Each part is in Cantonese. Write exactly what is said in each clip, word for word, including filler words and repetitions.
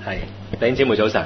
係，弟兄姊妹早晨。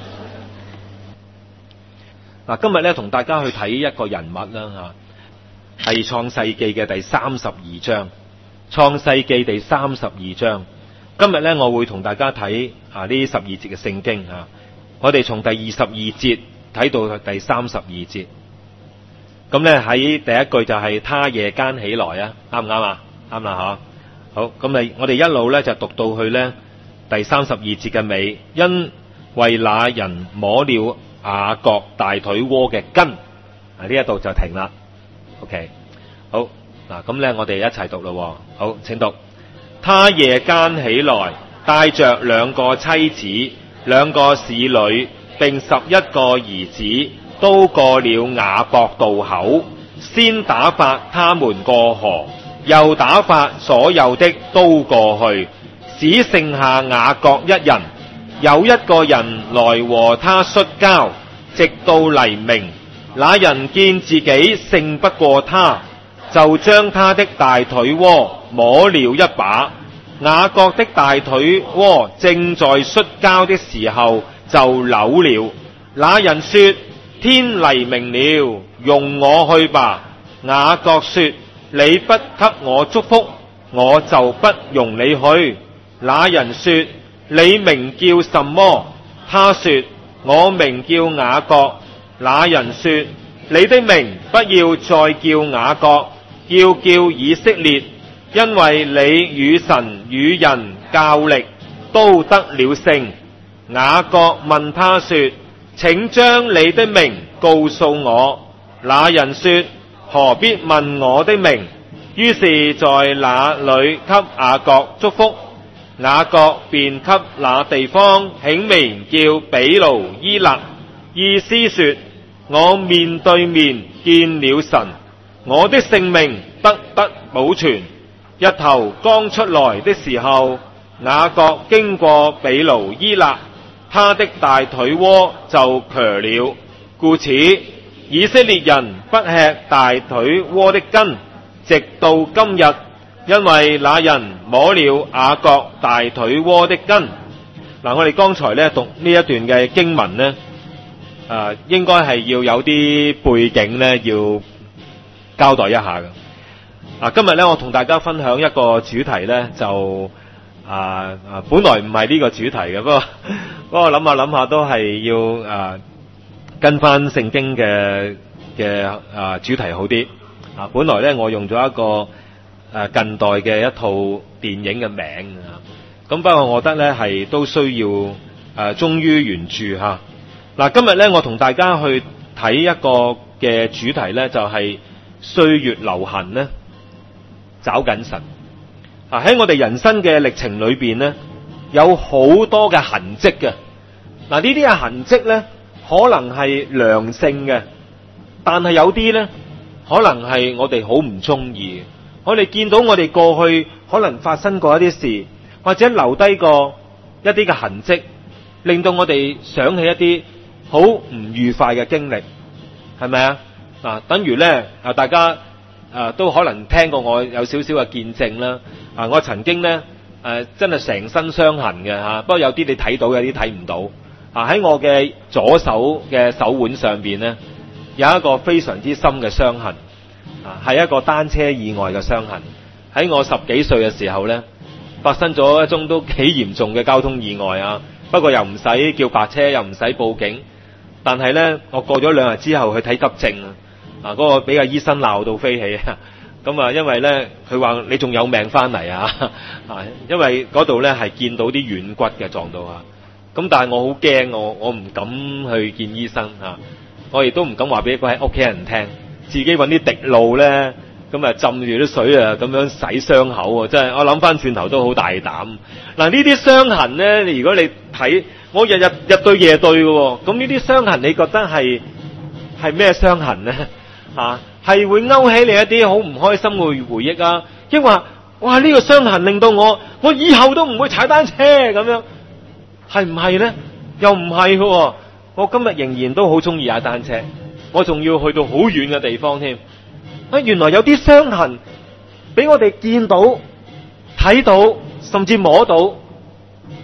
嗱，今日咧同大家去睇一個人物啦吓，係創世記嘅第三十二章。創世記第三十二章，今日咧我會同大家睇啊呢十二節嘅聖經啊。我哋從第二十二節睇到第三十二節。咁咧喺第一句就係他夜間起來啊，啱唔啱啊？啱啦吓。好，咁咪我哋一路咧就讀到去咧第三十二節嘅尾，因為那人摸了雅各大腿窩嘅根，啊呢一度就停啦。OK， 好嗱，咁咧我哋一齊讀咯。好，請讀。他夜間起來，帶着兩個妻子、兩個使女，並十一個兒子，都過了雅各渡口，先打發他們過河，又打發所有的都過去，只剩下雅各一人。有一個人來和他摔跤，直到黎明。那人見自己勝不過他，就將他的大腿窩摸了一把。雅各的大腿窩正在摔跤的時候就扭了。那人說：天黎明了，容我去吧。雅各說：你不給我祝福，我就不容你去。那人說：你名叫什麼？他說：我名叫雅各。那人說：你的名不要再叫雅各，要叫以色列，因為你與神與人較力，都得了勝。雅各問他說：請將你的名告訴我。那人說：何必問我的名？於是在那裏給雅各祝福。雅各便給那地方起名叫比盧伊勒，意思說：我面對面見了神，我的性命得得保存。日頭剛出來的時候，雅各經過比盧伊勒，他的大腿窩就瘸了，故此以色列人不吃大腿窩的根，直到今日，因為那人摸了雅各大腿窩的根。嗱，我哋剛才咧讀呢一段嘅經文呢，誒、呃，應該係要有啲背景咧，要交代一下嘅。啊，今日咧我同大家分享一個主題咧，就啊啊，本來唔係呢個主題嘅，不過不過諗下諗下都係要啊跟翻聖經嘅嘅啊主題好啲。啊，本來咧我用咗一個誒、啊、近代嘅一套電影嘅名啊，咁不過我覺得咧係都需要誒、啊、忠於原著吓。嗱、啊，今日咧我同大家去睇一個嘅主題咧，就係、是、歲月流行咧。找緊神啊！喺我哋人生嘅歷程裏邊呢，有好多嘅痕跡嘅。嗱，呢啲嘅痕跡呢，可能係良性嘅，但係有啲呢，可能係我哋好唔中意。我哋見到我哋過去可能發生過一啲事，或者留低過一啲嘅痕跡，令到我哋想起一啲好唔愉快嘅經歷，係咪啊？嗱，等於呢，啊，大家。啊，都可能聽過我有少少嘅見證啦。啊，我曾經咧，誒、啊，真係成身傷痕嘅吓，不過有啲你睇到，有啲睇唔到。啊，喺我嘅左手嘅手腕上邊咧，有一個非常之深嘅傷痕。啊，係一個單車意外嘅傷痕。喺我十幾歲嘅時候咧，發生咗一宗都幾嚴重嘅交通意外啊。不過又唔使叫白車，又唔使報警。但係咧，我過咗兩日之後去睇急症啊。啊！嗰、那個俾個醫生鬧到飛起啊！咁啊，因為咧，佢話你仲有命翻嚟啊！啊，因為嗰度咧係見到啲軟骨嘅撞到啊！咁但係我好驚，我我唔敢去見醫生啊！我亦都唔敢話俾佢喺屋企人聽，自己揾啲滴露咧，咁啊浸住啲水啊，咁樣洗傷口啊！真係我諗翻轉頭都好大膽。嗱、啊，呢啲傷痕咧，如果你睇，我日日日對夜對嘅，咁呢啲傷痕，你覺得係係咩傷痕咧？啊，係會勾起你一啲好唔開心嘅回憶啊！抑或哇呢、這個傷痕令到我，我以後都唔會踩單車咁樣，係唔係咧？又唔係嘅，我今日仍然都好中意踩單車，我仲要去到好遠嘅地方添。啊，原來有啲傷痕俾我哋見到、睇到，甚至摸到，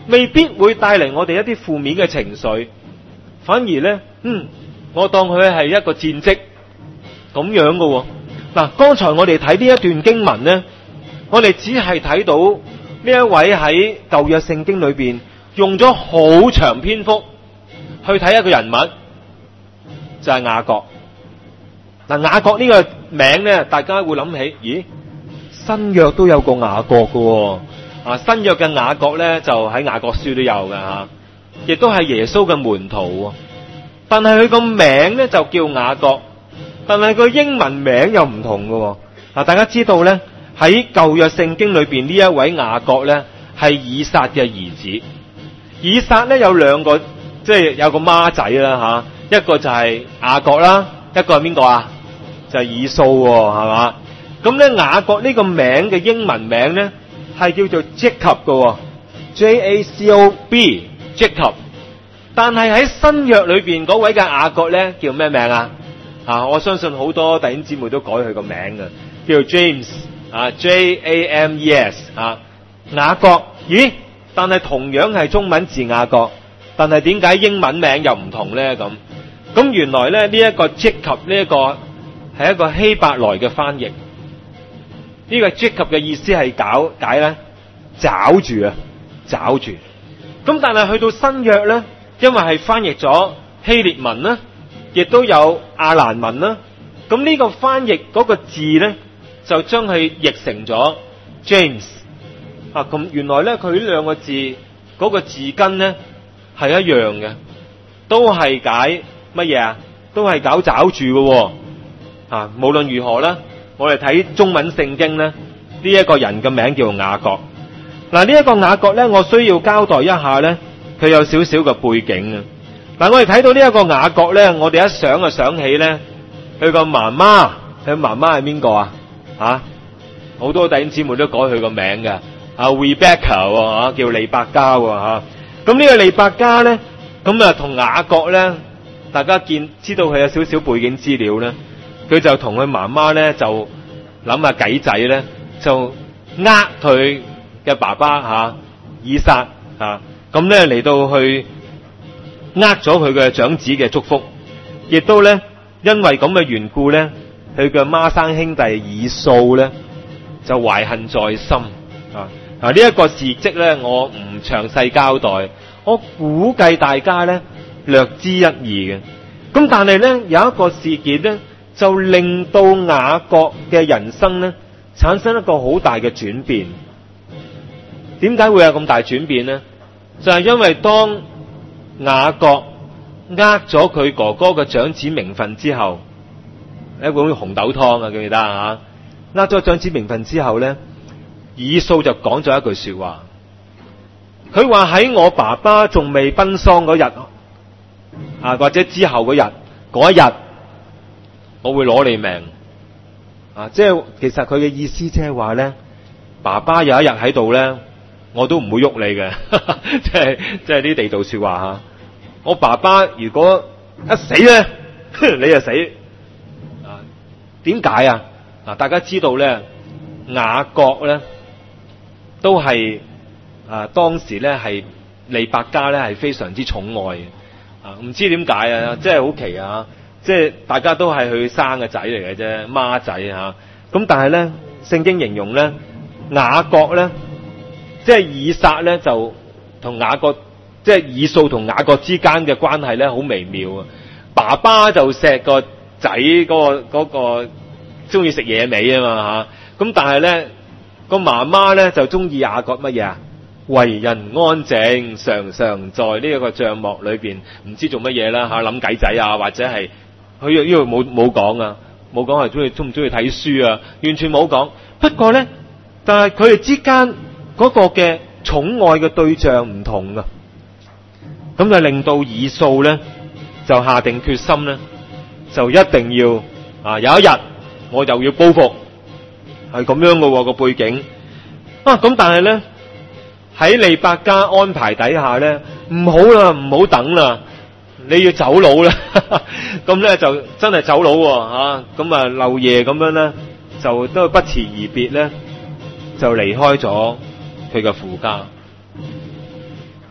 未必會帶嚟我哋一啲負面嘅情緒，反而咧，嗯，我當佢係一個戰績咁樣嘅。嗱，剛才我哋睇呢一段經文咧，我哋只係睇到呢一位喺舊約聖經裏邊用咗好長篇幅去睇一個人物，就係雅各。嗱，雅各呢個名咧，大家會諗起，咦，新約都有個雅各嘅，啊，新約嘅雅各咧就喺雅各書都有嘅吓，亦都係耶穌嘅門徒，但係佢個名咧就叫雅各，但係佢英文名又唔同嘅。嗱，大家知道咧，喺舊約聖經裏邊呢一位雅各咧係以撒嘅兒子，以撒咧有兩個，即係有個孖仔啦吓，一個就係雅各啦，一個係邊個啊？就係以掃，係嘛？咁咧雅各呢個名嘅英文名咧係叫做 Jacob 嘅 ，J A C O B Jacob。但係喺新約裏邊嗰位嘅雅各咧叫咩名啊？啊，我相信好多弟兄姊妹都改佢個名嘅，叫做 James 啊 ，J A M E S 啊，雅各。咦？但係同樣係中文字雅各，但係點解英文名又唔同咧？咁咁原來咧呢一個 Jacob 呢一個係一個希伯來嘅翻譯，呢個 Jacob 嘅意思係搞解咧，抓住啊，抓住。咁但係去到新約咧，因為係翻譯咗希臘文啦，亦都有亞蘭文啦，咁呢個翻譯嗰個字咧，就將佢譯成咗 James 啊。咁原來咧佢呢兩個字嗰個字根咧係一樣嘅，都係解乜嘢啊？都係搞抓住嘅。啊，無論如何啦，我哋睇中文聖經咧，呢、這、一個人嘅名叫雅各。嗱、啊，呢、這、一個雅各咧，我需要交代一下咧，佢有少少嘅背景啊。嗱，我哋睇到呢一個雅各咧，我哋一想就想起咧，佢個媽媽，佢媽媽係邊個啊？啊，好多弟兄姊妹都改佢個名嘅，啊 Rebecca 啊，叫利百加吓。咁、啊、呢個利百加咧，咁啊同雅各咧，大家見知道佢有少少背景資料咧。佢就同佢媽媽咧就諗下計仔咧，就呃佢嘅爸爸吓、啊、以撒啊，咁咧嚟到去呃咗佢嘅長子嘅祝福，亦都咧因為咁嘅緣故咧，佢嘅孖生兄弟以掃咧就懷恨在心啊！啊呢一個事蹟咧，我唔詳細交代，我估計大家咧略知一二嘅。咁但係咧有一個事件咧，就令到雅各嘅人生咧產生一個好大嘅轉變。點解會有咁大轉變呢？就係因為當雅各呃咗佢哥哥嘅長子名分之後，一碗紅豆湯啊，記唔記得啊？呃咗長子名分之後咧，以掃就講咗一句說話，佢話喺我爸爸仲未奔喪嗰日啊，或者之後嗰日嗰一日，我會攞你命啊！即係其實佢嘅意思即係話咧，爸爸有一日喺度咧，我都唔會喐你嘅，即係即係啲地道說話吓。我爸爸如果一死咧，你就死啊？點解啊？嗱，大家知道咧，雅各咧都係啊當時咧係利百加咧係非常之寵愛嘅啊！唔知點解啊？即係好奇啊！即係大家都係佢生嘅仔嚟嘅啫，孖仔吓。咁但係咧，聖經形容咧，雅各咧，即係以撒咧，就同雅各，即係以掃同雅各之間嘅關係咧，好微妙啊。爸爸就錫個仔嗰個嗰個中意食野味啊嘛吓。咁但係咧，個媽媽咧就中意雅各乜嘢啊？為人安靜，常常在呢一個帳幕裏邊，唔知做乜嘢啦吓，諗計仔啊，或者係。佢呢度冇冇講啊，冇講係中意中唔中意睇書啊，完全冇講。不過咧，但係佢哋之間嗰個嘅寵愛嘅對象唔同啊，咁就令到以掃咧就下定決心咧，就一定要啊有一日我就要報復，係咁樣嘅個背景啊。咁但係咧喺利百加安排底下咧，唔好啦，唔好等啦。你要走佬啦，咁咧就真係走佬吓，咁啊漏夜咁樣咧，就都不辭而別咧，就離開咗佢嘅父家。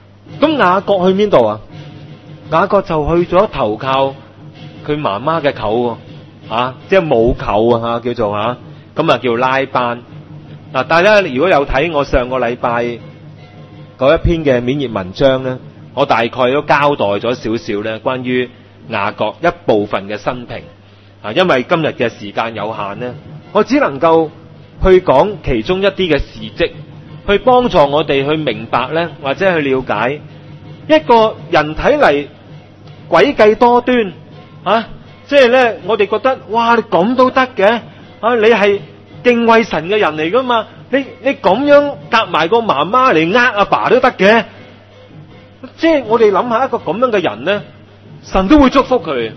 咁雅各去邊度啊？雅各就去咗投靠佢媽媽嘅舅啊，即係母舅啊，叫做吓，咁啊叫拉班。嗱，大家如果有睇我上個禮拜嗰一篇嘅勉勵文章咧，我大概都交代咗少少咧關於雅各一部分嘅生平啊，因為今日嘅時間有限咧，我只能夠去講其中一啲嘅事蹟，去幫助我哋去明白咧，或者去了解一個人睇嚟詭計多端啊，即係咧我哋覺得哇，你咁都得嘅啊，你係敬畏神嘅人嚟噶嘛，你你咁樣夾埋個媽媽嚟呃阿爸都得嘅，即係我哋諗下一個咁樣嘅人咧，神都會祝福佢，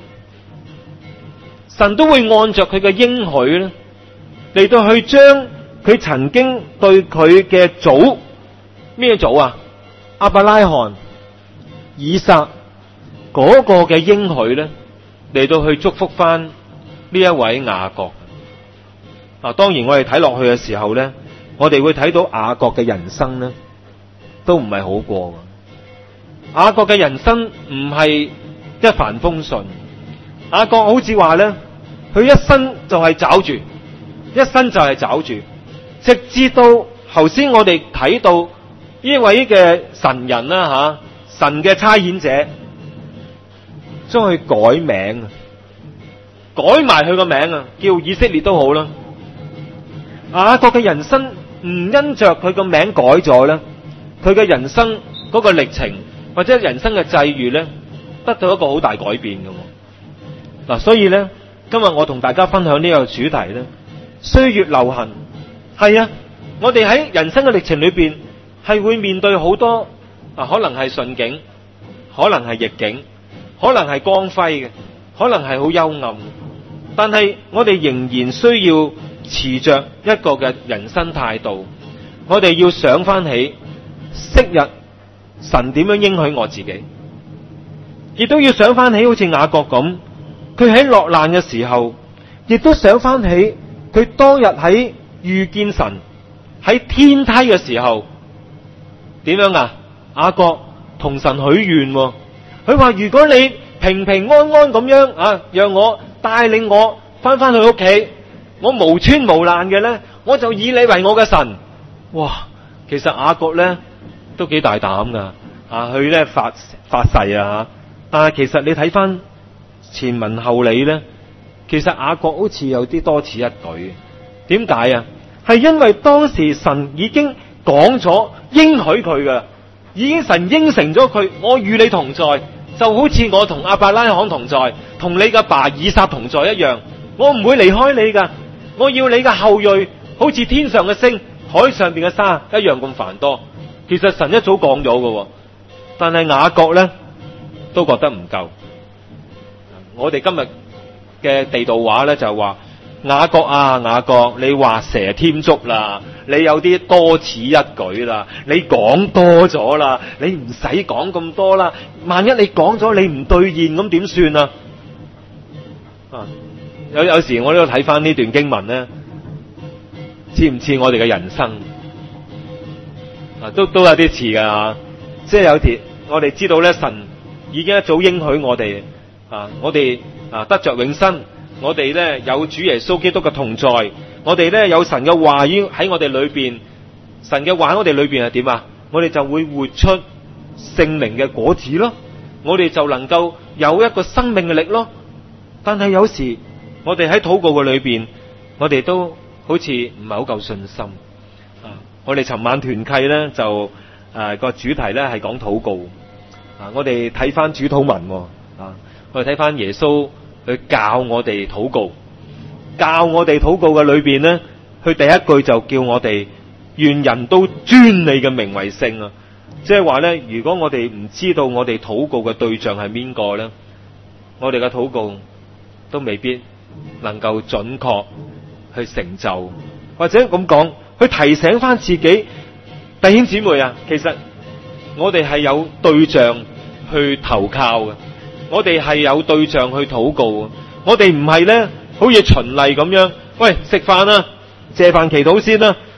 神都會按着佢嘅應許咧嚟到去將佢曾經對佢嘅祖咩祖啊，亞伯拉罕、以撒嗰個嘅應許咧嚟到去祝福翻呢一位雅各。啊，當然我哋睇落去嘅時候咧，我哋會睇到雅各嘅人生咧都唔係好過嘅。雅各嘅人生唔係一帆風順，雅各好似話咧，佢一生就係找住，一生就係找住，直至到頭先我哋睇到呢位嘅神人啦吓、啊，神嘅差遣者將佢改名，改埋佢個名啊，叫以色列都好啦。雅各嘅人生唔因着佢個名改咗咧，佢嘅人生嗰個歷程或者人生嘅際遇咧，得到一個好大改變嘅。嗱、啊，所以咧，今日我同大家分享呢個主題咧，歲月流行，係啊，我哋喺人生嘅歷程裏邊係會面對好多啊，可能係順境，可能係逆境，可能係光輝嘅，可能係好幽暗，但係我哋仍然需要持着一個嘅人生態度，我哋要想翻起昔日神點樣應許我自己，亦都要想翻起好似雅各咁，佢喺落難嘅時候，亦都想翻起佢當日喺遇見神喺天梯嘅時候點樣啊？雅各同神許願，佢話如果你平平安安咁樣啊，讓我帶領我翻翻去屋企，我無穿無爛嘅咧，我就以你為我嘅神。哇，其實雅各咧都幾大膽噶，啊，佢咧發發誓啊，但係其實你睇翻前文後理咧，其實雅各好似有啲多此一舉。點解啊？係因為當時神已經講咗應許佢噶，已經神應承咗佢，我與你同在，就好似我同亞伯拉罕同在，同你嘅爸以撒同在一樣，我唔會離開你噶。我要你嘅後裔好似天上嘅星，海上邊嘅沙一樣咁繁多。其實神一早講咗嘅，但係雅各咧都覺得唔夠。我哋今日嘅地道話咧就話，雅各啊雅各，你畫蛇添足啦，你有啲多此一舉啦，你講多咗啦，你唔使講咁多啦，萬一你講咗你唔兌現咁點算啊？啊！有有時我都睇翻呢段經文咧，似唔似我哋嘅人生啊？都都有啲似噶，即係有啲我哋知道咧，神已經一早應許我哋啊，我哋啊得着永生，我哋咧有主耶穌基督嘅同在，我哋咧有神嘅話語喺我哋裏邊，神嘅話喺我哋裏邊係點啊？我哋就會活出聖靈嘅果子咯，我哋就能夠有一個生命嘅力咯。但係有時我哋喺禱告嘅裏邊，我哋都好似唔係好夠信心啊！我哋尋晚團契咧就誒個、呃、主題咧係講禱告啊！我哋睇翻主禱文啊，我哋睇翻耶穌去教我哋禱告，教我哋禱告嘅裏邊咧，佢第一句就叫我哋願人都尊你嘅名為聖啊！即係話咧，如果我哋唔知道我哋禱告嘅對象係邊個咧，我哋嘅禱告都未必能夠準確去成就，或者咁講，去提醒翻自己弟兄姊妹啊，其實我哋係有對象去投靠嘅，我哋係有對象去禱告嘅，我哋唔係咧好似循例咁樣，喂，食飯啦，謝飯祈禱先啦，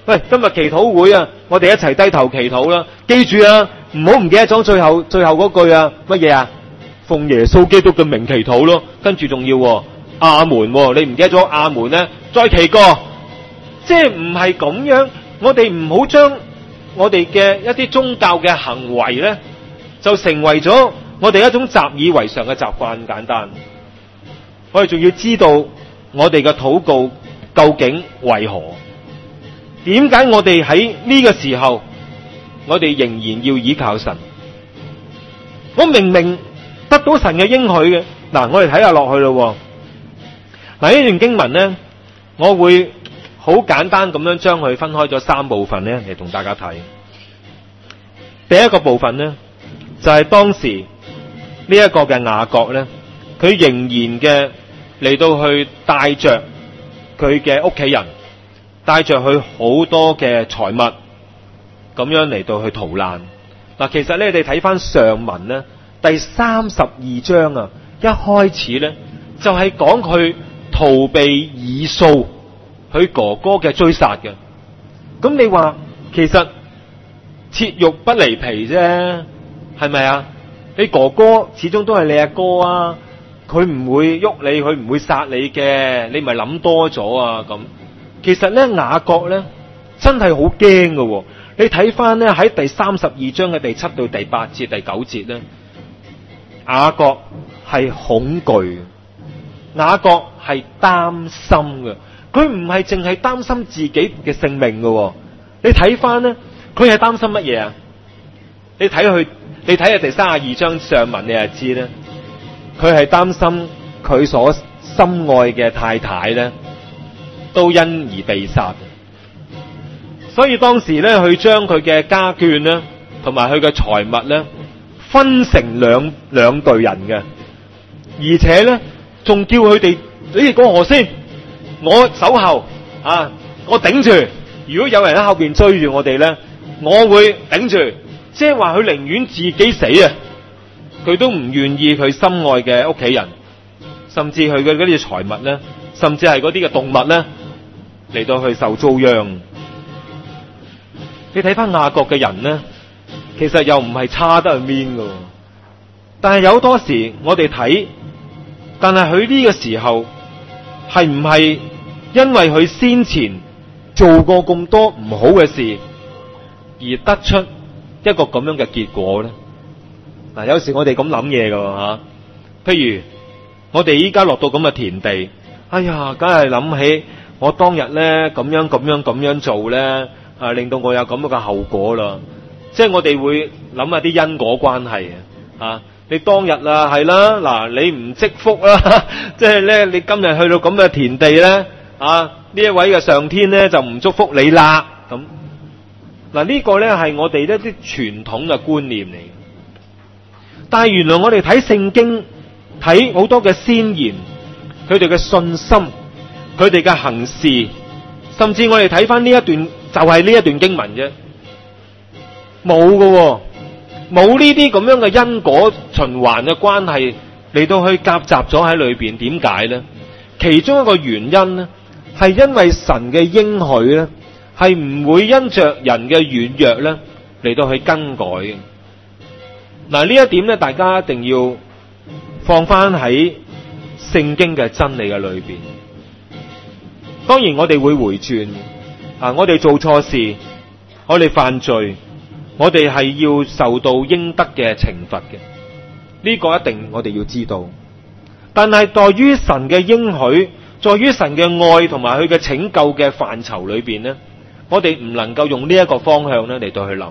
喂，今日祈禱會啊，我哋一齊低頭祈禱啦。記住啊，唔好唔記得咗最後最後嗰句啊，乜嘢啊？奉耶穌基督嘅名祈禱咯。跟住仲要阿門，你唔記得咗阿門咧，再祈過。即係唔係咁樣，我哋唔好將我哋嘅一啲宗教嘅行為咧，就成為咗我哋一種習以為常嘅習慣。簡單，我哋仲要知道我哋嘅禱告究竟為何？點解我哋喺呢個時候，我哋仍然要依靠神？我明明得到神嘅應許嘅。嗱，我哋睇下落去咯。嗱，呢段經文咧，我會好簡單咁樣將佢分開咗三部分咧，嚟同大家睇。第一個部分咧，就係當時呢一個嘅雅各咧，佢仍然嘅嚟到去帶着佢嘅屋企人，帶着佢好多嘅財物，咁樣嚟到去逃難。嗱，其實咧，你哋睇翻上文咧，第三十二章啊，一開始咧就係講佢逃避以掃佢哥哥嘅追殺嘅。咁你話其實切肉不離皮啫，係咪啊？你哥哥始終都係你阿哥啊，佢唔會喐你，佢唔會殺你嘅，你咪諗多咗啊咁。其實咧，雅各咧真係好驚㗎。你睇翻咧喺第三十二章嘅第七到第八節、第九節咧，雅各係恐懼，雅各係擔心嘅。佢唔係淨係擔心自己嘅性命㗎。你睇翻咧，佢係擔心乜嘢啊？你睇佢，你睇下第三十二章上文，你就知咧，佢係擔心佢所心愛嘅太太咧，都因而被殺。所以當時咧，佢將佢嘅家眷咧，同埋佢嘅財物咧，分成兩兩隊人嘅，而且咧，仲叫佢哋，你哋過河先，我守後啊，我頂住。如果有人喺後邊追住我哋咧，我會頂住。即係話佢寧願自己死啊，佢都唔願意佢心愛嘅屋企人，甚至佢嘅嗰啲財物咧，甚至係嗰啲嘅動物咧，嚟到去受遭殃。你睇翻雅各嘅人咧，其實又唔係差得去邊㗎，但係有多時我哋睇，但係佢呢個時候係唔係因為佢先前做過咁多唔好嘅事而得出一個咁樣嘅結果咧？嗱，有時我哋咁諗嘢㗎吓，譬如我哋依家落到咁嘅田地，哎呀，梗係諗起我當日咧咁樣咁樣咁樣做咧。啊！令到我有咁樣嘅後果啦，即係我哋會諗下啲因果關係啊！你當日啊係啦，嗱你唔積福啦，即係咧你今日去到咁嘅田地咧，啊呢一位嘅上天咧就唔祝福你啦咁。嗱呢個咧係我哋一啲傳統嘅觀念嚟，但係原來我哋睇聖經睇好多嘅先賢，佢哋嘅信心，佢哋嘅行事，甚至我哋睇翻呢一段。就係呢一段經文啫，冇㗎，冇呢啲咁樣嘅因果循環嘅關係嚟到去夾雜咗喺裏邊。點解呢？其中一個原因呢，係因為神嘅應許呢，係唔會因着人嘅軟弱呢嚟到去更改嘅。嗱，呢一點呢，大家一定要放翻喺聖經嘅真理嘅裏邊。當然我哋會回轉。啊！我哋做錯事，我哋犯罪，我哋係要受到應得嘅懲罰嘅。呢個一定我哋要知道。但係在於神嘅應許，在於神嘅愛同埋佢嘅拯救嘅範疇裏邊呢，我哋唔能夠用呢一個方向咧嚟到去諗。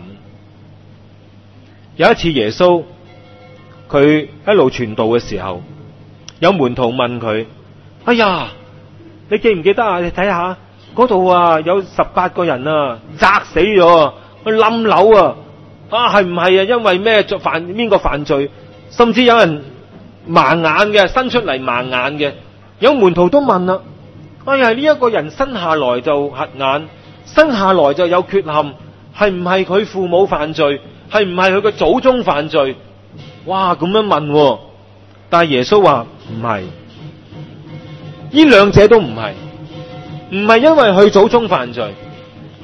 有一次耶穌佢一路傳道嘅時候，有門徒問佢：哎呀，你記唔記得啊？你睇下。嗰度啊，有十八個人啊，砸死咗，去冧樓啊！啊，係唔係啊？因為咩做犯邊個犯罪？甚至有人盲眼嘅，伸出嚟盲眼嘅。有門徒都問啦：哎呀，呢一個人生下來就瞎眼，生下來就有缺陷，係唔係佢父母犯罪？係唔係佢嘅祖宗犯罪？哇，咁樣問喎。但係耶穌話唔係，呢兩者都唔係。唔係因為佢祖宗犯罪，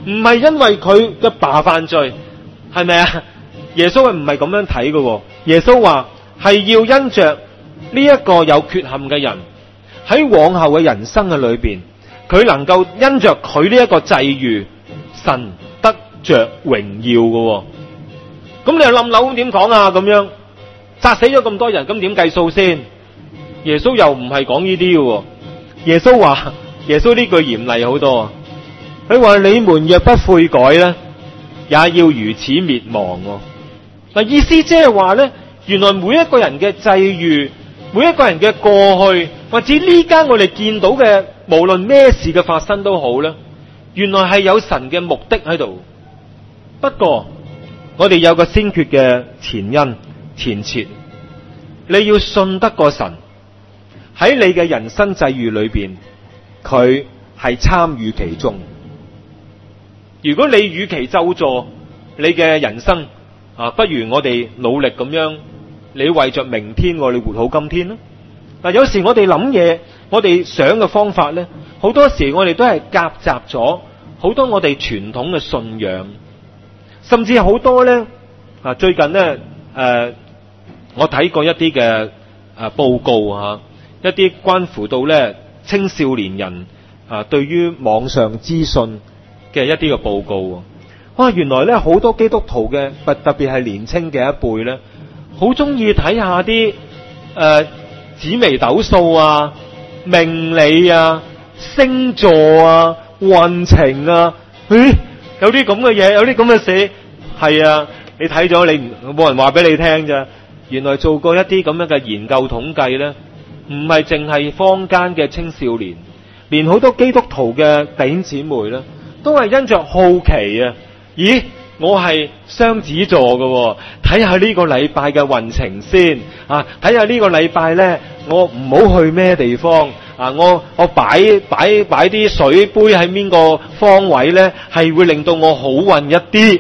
唔係因為佢嘅爸犯罪，係咪啊？耶穌唔係咁樣睇嘅。耶穌話係要因着呢一個有缺陷嘅人喺往後嘅人生嘅裏邊，佢能夠因着佢呢一個際遇，神得着榮耀嘅。咁你又冧樓咁點講啊？咁樣殺死咗咁多人，咁點計數先？耶穌又唔係講呢啲嘅。耶穌話，耶穌呢句嚴厲好多。佢話你們若不悔改咧，也要如此滅亡。嗱，意思即係話咧，原來每一個人嘅際遇，每一個人嘅過去，或者呢間我哋見到嘅，無論咩事嘅發生都好咧，原來係有神嘅目的喺度。不過我哋有個先決嘅前因前設，你要信得過神喺你嘅人生際遇裏邊，佢係參與其中。如果你與其咒詛你嘅人生啊，不如我哋努力咁樣，你為着明天，我哋活好今天啦。嗱，有時我哋諗嘢，我哋想嘅方法咧，好多時我哋都係夾雜咗好多我哋傳統嘅信仰，甚至好多咧啊！最近咧誒、呃，我睇過一啲嘅誒報告啊，一啲關乎到咧青少年人啊，對於網上資訊嘅一啲嘅報告。哇！原來咧好多基督徒嘅，特特別係年青嘅一輩咧，好中意睇下啲誒紫微斗數啊、命理啊、星座啊、運程啊。誒，有啲咁嘅嘢，有啲咁嘅事，係啊，你睇咗你冇人話俾你聽咋？原來做過一啲咁樣嘅研究統計咧，唔係淨係坊間嘅青少年，連好多基督徒嘅弟兄姊妹咧，都係因着好奇啊！咦，我係雙子座嘅，睇下呢個禮拜嘅運程先啊！睇下呢個禮拜咧，我唔好去咩地方啊！我我擺擺擺啲水杯喺邊個方位咧，係會令到我好運一啲。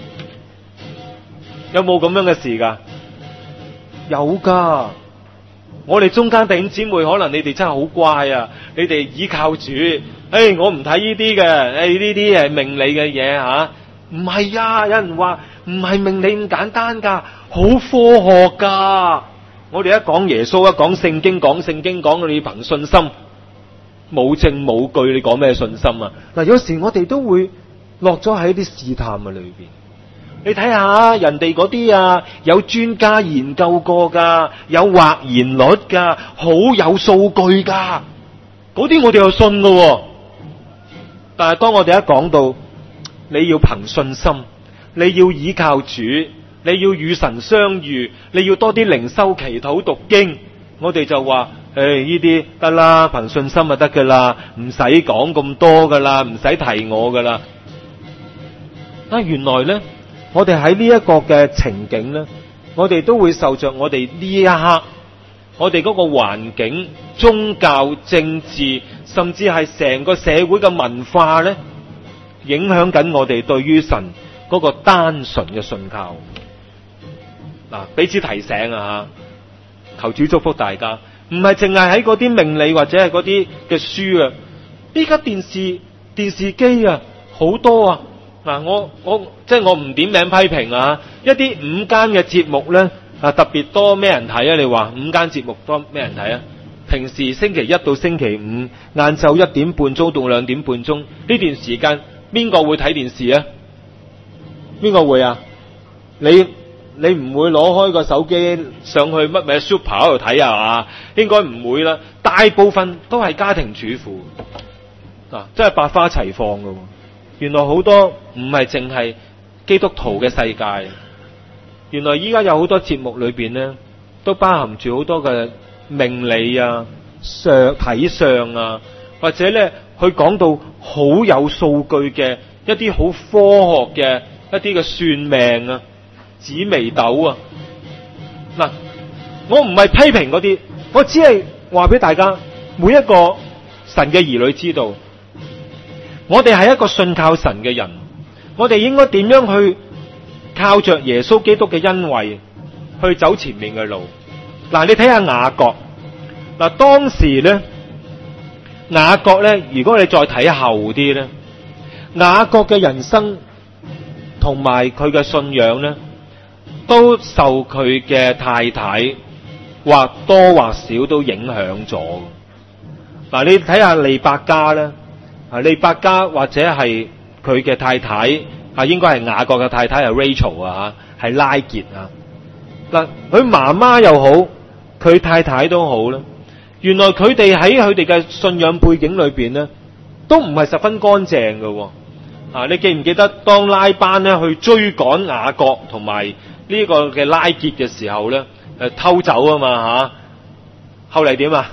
有冇咁樣嘅事噶？有噶。我哋中間弟兄姊妹，可能你哋真係好乖啊！你哋依靠主，誒、哎，我唔睇呢啲嘅，誒呢啲係命理嘅嘢吓。唔係啊，有人話唔係命理咁簡單噶，好科學噶。我哋一講耶穌，一講聖經，講聖經，講你憑信心，冇證冇據，你講咩信心啊？嗱，有時我哋都會落咗喺啲試探嘅裏邊。你睇下人哋嗰啲啊，有專家研究過噶，有或然率噶，好有數據噶，嗰啲我哋又信噶。但係當我哋一講到你要憑信心，你要依靠主，你要與神相遇，你要多啲靈修祈禱讀經，我哋就話誒呢啲得啦，憑信心就得噶啦，唔使講咁多噶啦，唔使提我噶啦。啊，原來咧，我哋喺呢一個嘅情景咧，我哋都會受着我哋呢一刻，我哋嗰個環境、宗教、政治，甚至係成個社會嘅文化咧，影響緊我哋對於神嗰個單純嘅信靠。嗱，彼此提醒啊，求主祝福大家。唔係淨係喺嗰啲命理或者係嗰啲嘅書啊，依家電視電視機啊好多啊。嗱，我我即係我唔點名批評啊，一啲午間嘅節目咧啊，特別多咩人睇啊？你話午間節目多咩人睇啊？平時星期一到星期五晏晝一點半鐘到兩點半鐘呢段時間，邊個會睇電視啊？邊個會啊？你你唔會攞開個手機上去乜嘢 Super 嗰度睇啊？嘛，應該唔會啦。大部分都係家庭主婦啊，真係百花齊放噶。原來好多唔係淨係基督徒嘅世界，原來依家有好多節目裏邊咧，都包含住好多嘅命理啊、相睇相啊，或者咧去講到好有數據嘅一啲好科學嘅一啲嘅算命啊、紫微斗啊。嗱，我唔係批評嗰啲，我只係話俾大家，每一個神嘅兒女知道。我哋係一個信靠神嘅人，我哋應該點樣去靠着耶穌基督嘅恩惠去走前面嘅路？嗱，你睇下雅各，嗱，當時咧雅各咧，如果你再睇後啲咧， 雅各嘅人生同埋佢嘅信仰咧，都受佢嘅太太或多或少都影響咗。嗱，你睇下利百加咧，啊利百加或者係佢嘅太太啊，應該係雅各嘅太太係 Rachel 啊，係拉結啊。嗱，佢媽媽又好，佢太太都好啦。原來佢哋喺佢哋嘅信仰背景裏邊咧，都唔係十分乾淨嘅。啊，你記唔記得當拉班咧去追趕雅各同埋呢個嘅拉結嘅時候咧，誒偷走啊嘛吓，後嚟點啊？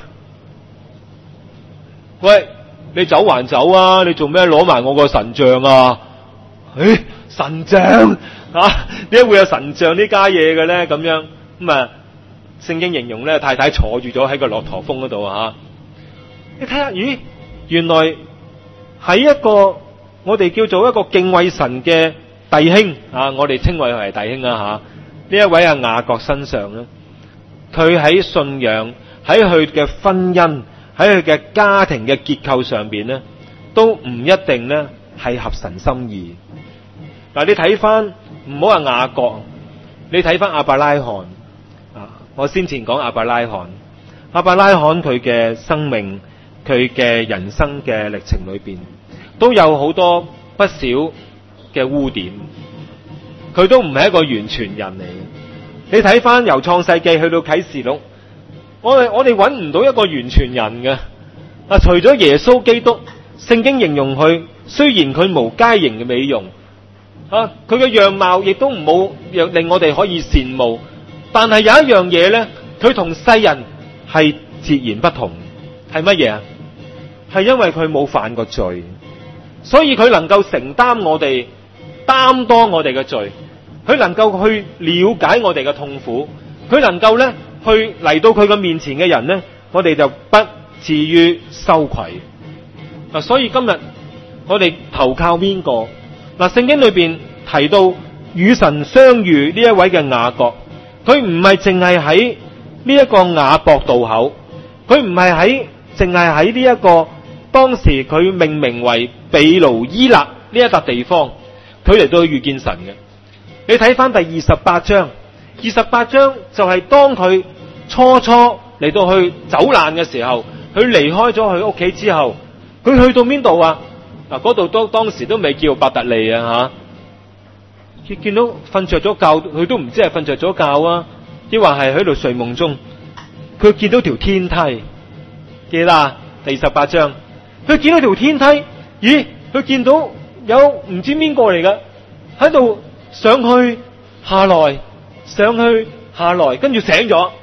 喂，你走還走啊？你做咩攞埋我個神像啊？誒，神像啊？點解會有神像呢家嘢嘅咧？咁樣咁啊，聖經形容咧，太太坐住咗喺個駱駝峰嗰度啊！你睇下，咦，原來喺一個我哋叫做一個敬畏神嘅弟兄啊，我哋稱為係弟兄啊吓。呢一位啊雅各身上咧，佢喺信仰、喺佢嘅婚姻、喺佢嘅家庭嘅結構上邊咧，都唔一定咧係合神心意。嗱，你睇翻唔好話雅各，你睇翻亞伯拉罕啊！我先前講亞伯拉罕，亞伯拉罕佢嘅生命、佢嘅人生嘅歷程裏邊，都有好多不少嘅污點。佢都唔係一個完全人嚟。你睇翻由創世記去到啟示錄，我哋我哋揾唔到一個完全人嘅。啊，除咗耶穌基督，聖經形容佢，雖然佢無佳形嘅美容，啊，佢嘅樣貌亦都唔冇讓令我哋可以羨慕。但係有一樣嘢咧，佢同世人係截然不同。係乜嘢啊？係因為佢冇犯過罪，所以佢能夠承擔我哋擔當我哋嘅罪。佢能夠去了解我哋嘅痛苦，佢能夠咧去嚟到佢嘅面前嘅人咧，我哋就不至於羞愧。嗱，所以今日我哋投靠邊個？嗱，聖經裏邊提到與神相遇呢一位嘅雅各，佢唔係淨係喺呢一個雅博渡口，佢唔係喺淨係喺呢一個當時佢命名為毗努伊勒呢一笪地方，佢嚟到遇見神嘅。你睇翻第二十八章，二十八章就係當佢初初嚟到去走難嘅時候，佢離開咗佢屋企之後，佢去到邊度啊？嗱，嗰度都當時都未叫伯特利啊吓，佢見到瞓着咗覺，佢都唔知係瞓着咗覺啊，抑或係喺度睡夢中。佢見到條天梯，記得啊？第十八章，佢見到條天梯，咦？佢見到有唔知邊個嚟㗎，喺度。上去下來，上去下來，跟住醒咗。誒、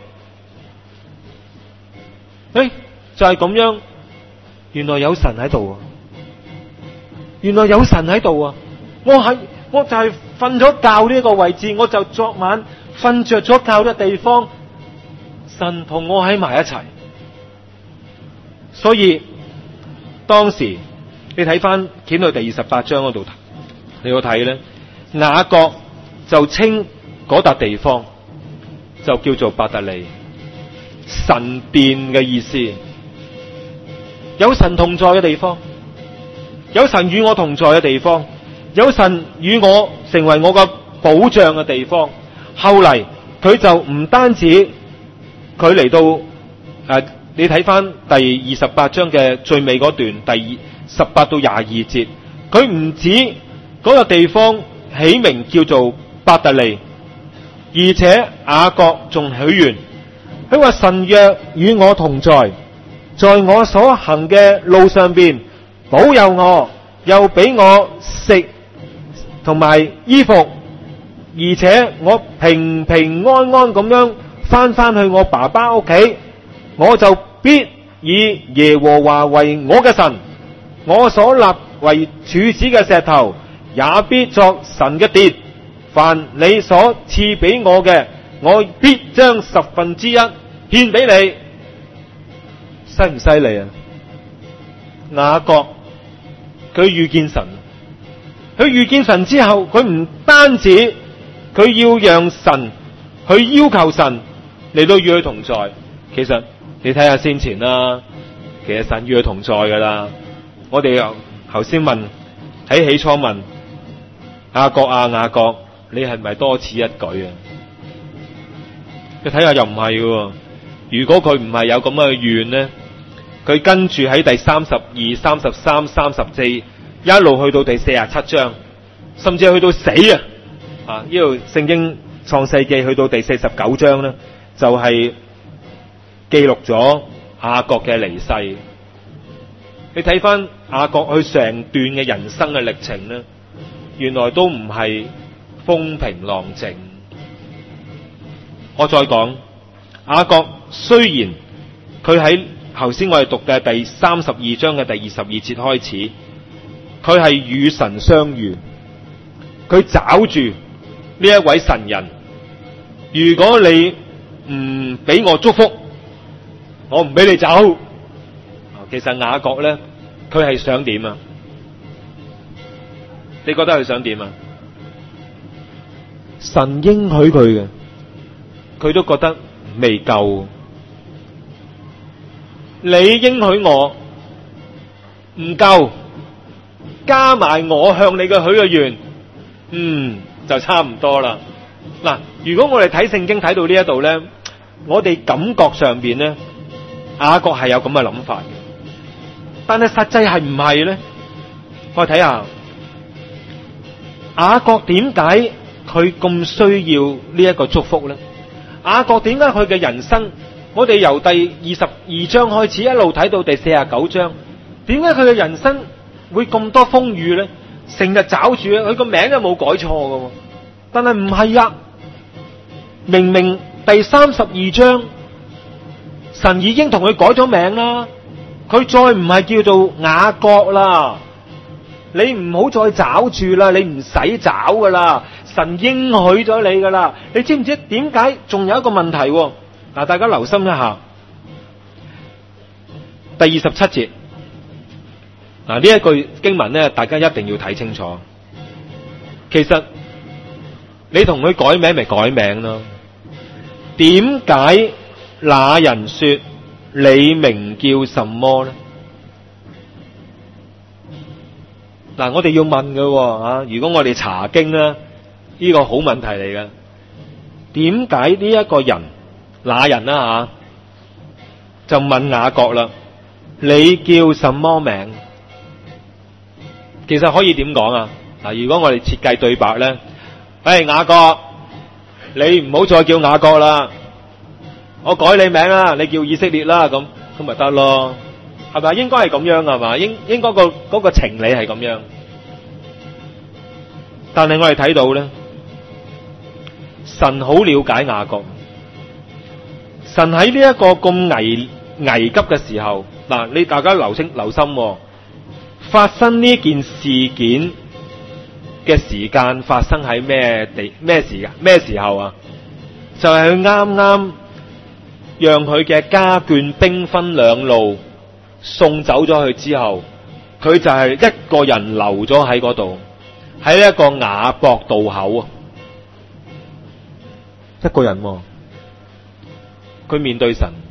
哎，就係、是、咁樣。原來有神喺度啊！原來有神喺度啊！我喺，我就係瞓咗覺呢個位置，我就昨晚瞓着咗覺嘅地方，神同我喺埋一齊。所以當時你睇翻卷到第二十八章嗰度，你要睇咧。雅各就稱嗰笪地方就叫做伯特利，神殿嘅意思，有神同在嘅地方，有神與我同在嘅地方，有神與我成為我嘅保障嘅地方。後嚟佢就唔單止佢嚟到誒、呃，你睇翻第二十八章嘅最尾嗰段，第十八到廿二節，佢唔止嗰個地方起名叫做伯特利，而且雅各仲許願，佢話神若與我同在，在我所行嘅路上邊保佑我，又俾我食同埋衣服，而且我平平安安咁樣翻翻去我爸爸屋企，我就必以耶和華為我嘅神，我所立為柱子嘅石頭也必作神嘅殿，凡你所賜俾我嘅，我必將十分之一獻俾你。犀唔犀利啊？雅各佢遇見神，佢遇見神之後，佢唔單止佢要讓神，佢要求神嚟到與佢同在。其實你睇下先前啦，其實神與佢同在噶啦。我哋又頭先問喺起初問雅各啊雅各，你係咪多此一舉啊？你睇下又唔係喎。如果佢唔係有咁嘅願呢，佢跟住喺第三十二、三十三、三十四一路去到第四十七章，甚至去到死啊！啊，呢度聖經創世記去到第四十九章呢，就係、是、記錄咗雅各嘅離世。你睇翻雅各佢成段嘅人生嘅歷程呢，原來都唔係風平浪靜。我再講，雅各雖然佢喺頭先我哋讀嘅第三十二章嘅第二十二節開始，佢係與神相遇，佢找住呢一位神人。如果你唔俾我祝福，我唔俾你走。其實雅各咧，佢係想點啊？你覺得佢想點啊？神應許佢嘅，佢都覺得未夠。你應許我唔夠，加埋我向你嘅許嘅願，嗯，就差唔多啦。嗱，如果我哋睇聖經睇到呢一度咧，我哋感覺上邊咧，雅各係有咁嘅諗法嘅，但係實際係唔係咧？我哋睇下雅各點解佢咁需要呢一個祝福咧？雅各點解佢嘅人生？我哋由第二十二章開始一路睇到第四十九章，點解佢嘅人生會咁多風雨咧？成日找住佢個名都冇改錯㗎，但係唔係啊！明明第三十二章神已經同佢改咗名啦，佢再唔係叫做雅各啦，你唔好再找住啦，你唔使找噶啦，神應許咗你噶啦。你知唔知點解仲有一個問題？嗱，大家留心一下第二十七節。嗱，呢一句經文咧，大家一定要睇清楚。其實你同佢改名咪改名咯？點解那人說你名叫什麼咧？嗱，我哋要問嘅啊，如果我哋查經咧，呢個好問題嚟嘅。點解呢一個人那人啦吓，就問雅各啦，你叫什麼名？其實可以點講啊？嗱，如果我哋設計對白咧，誒，雅各，你唔好再叫雅各啦，我改你名啦，你叫以色列啦，咁咁咪得咯，係咪？應該係咁樣係嘛？應應該個嗰個情理係咁樣。但係我哋睇到咧，神好了解雅各。神喺呢一個咁危危急嘅時候，嗱，你大家留心留心，發生呢件事件嘅時間發生喺咩地咩時間咩時候啊？就係佢啱啱讓佢嘅家眷兵分兩路送走咗佢之後，佢就係一個人留咗喺嗰度，喺一個雅博渡口啊，一個人喎。佢面對神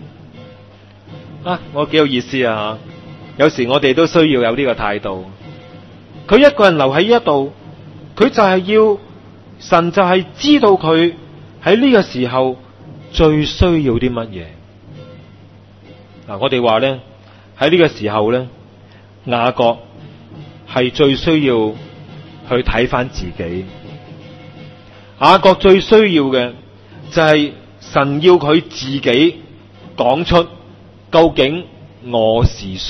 啊，我幾有意思啊！有時我哋都需要有呢個態度。佢一個人留喺呢一度，佢就係要神就係知道佢喺呢個時候最需要啲乜嘢。嗱，我哋話咧，喺呢個時候咧，雅各係最需要去睇翻自己。雅各最需要嘅就係神要佢自己講出究竟我是誰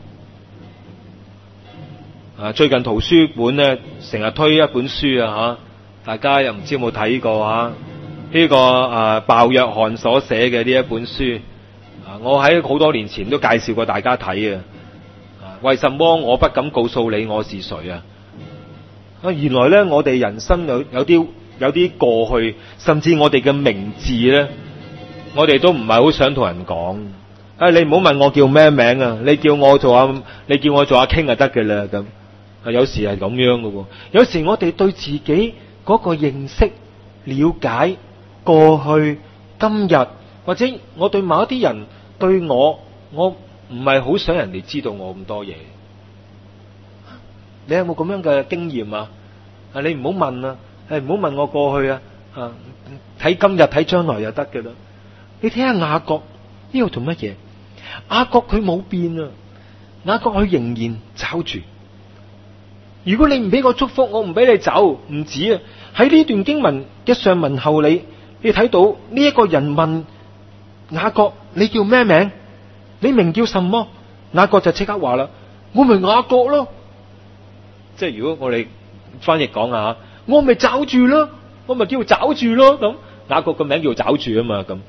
啊！最近圖書館咧成日推一本書啊，吓，大家又唔知有冇睇過啊？呢個啊鮑約翰所寫嘅呢一本書啊，我喺好多年前都介紹過大家睇啊。為什麼我不敢告訴你我是誰啊？啊，原來咧我哋人生有有啲。有啲過去，甚至我哋嘅名字咧，我哋都唔係好想同人講。啊，你唔好問我叫咩名啊，你叫我做阿，你叫我做阿 King 就得嘅啦。咁啊，有時係咁樣嘅。有時我哋對自己嗰個認識、了解、過去、今日，或者我對某一啲人對我，我唔係好想人哋知道我咁多嘢。 你有冇咁樣嘅經驗啊？啊，你唔好問啊，誒唔好問我過去啊，啊睇今日睇將來就得嘅啦。你睇下雅各呢度做乜嘢？雅各佢冇變啊，雅各佢仍然找住。如果你唔俾我祝福，我唔俾你走，唔止啊！喺呢段經文嘅上文後理，你睇到呢一個人問雅各：你叫咩名？你名叫什麼？雅各就即刻話啦：我咪雅各咯。即係如果我哋翻譯講下，我咪找住咯，我咪叫找住咯。咁雅各個名叫找住啊嘛。咁